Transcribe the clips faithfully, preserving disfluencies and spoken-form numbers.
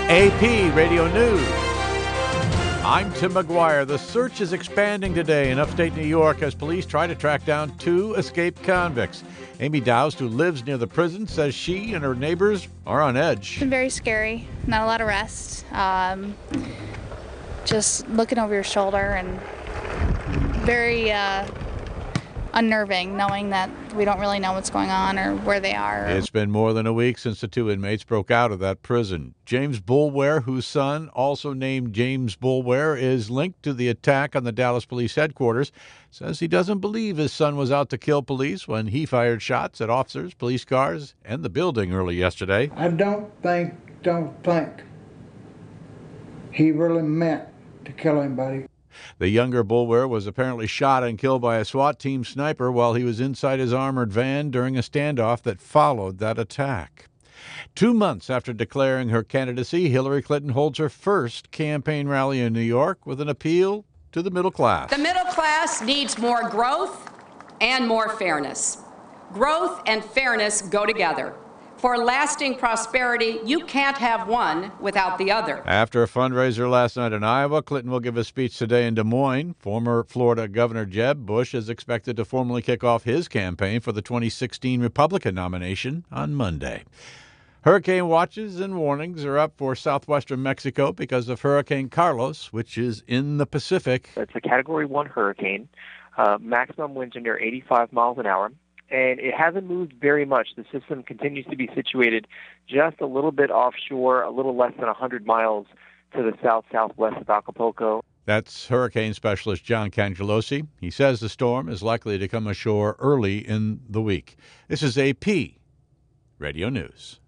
A P Radio News. I'm Tim McGuire. The search is expanding today in upstate New York as police try to track down two escaped convicts. Amy Doust, who lives near the prison, says she and her neighbors are on edge. It's been very scary. Not a lot of rest. Um, just looking over your shoulder and very uh, unnerving knowing that we don't really know what's going on or where they are. It's been more than a week since the two inmates broke out of that prison. James Boulware, whose son, also named James Boulware, is linked to the attack on the Dallas Police headquarters, says he doesn't believe his son was out to kill police when he fired shots at officers, police cars, and the building early yesterday. I don't think, don't think he really meant to kill anybody. The younger Boulware was apparently shot and killed by a SWAT team sniper while he was inside his armored van during a standoff that followed that attack. Two months after declaring her candidacy, Hillary Clinton holds her first campaign rally in New York with an appeal to the middle class. The middle class needs more growth and more fairness. Growth and fairness go together. For lasting prosperity, you can't have one without the other. After a fundraiser last night in Iowa, Clinton will give a speech today in Des Moines. Former Florida Governor Jeb Bush is expected to formally kick off his campaign for the twenty sixteen Republican nomination on Monday. Hurricane watches and warnings are up for southwestern Mexico because of Hurricane Carlos, which is in the Pacific. It's a Category one hurricane. Uh, maximum winds are near eighty-five miles an hour. And it hasn't moved very much. The system continues to be situated just a little bit offshore, a little less than one hundred miles to the south-southwest of Acapulco. That's hurricane specialist John Cangelosi. He says the storm is likely to come ashore early in the week. This is A P Radio News.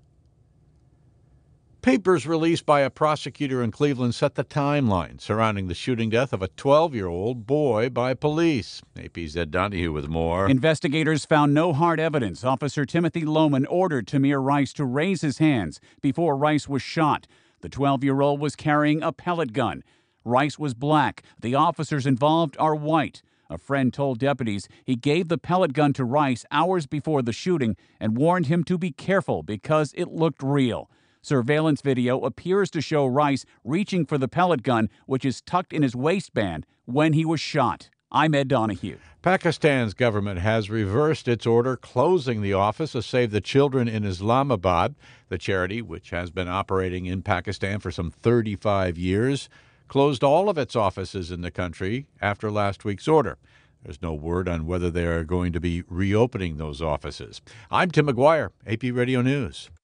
Papers released by a prosecutor in Cleveland set the timeline surrounding the shooting death of a twelve-year-old boy by police. A P's Ed Donahue with more. Investigators found no hard evidence. Officer Timothy Lohman ordered Tamir Rice to raise his hands before Rice was shot. The twelve-year-old was carrying a pellet gun. Rice was black. The officers involved are white. A friend told deputies he gave the pellet gun to Rice hours before the shooting and warned him to be careful because it looked real. Surveillance video appears to show Rice reaching for the pellet gun, which is tucked in his waistband, when he was shot. I'm Ed Donahue. Pakistan's government has reversed its order closing the office of Save the Children in Islamabad. The charity, which has been operating in Pakistan for some thirty-five years, closed all of its offices in the country after last week's order. There's no word on whether they are going to be reopening those offices. I'm Tim McGuire, A P Radio News.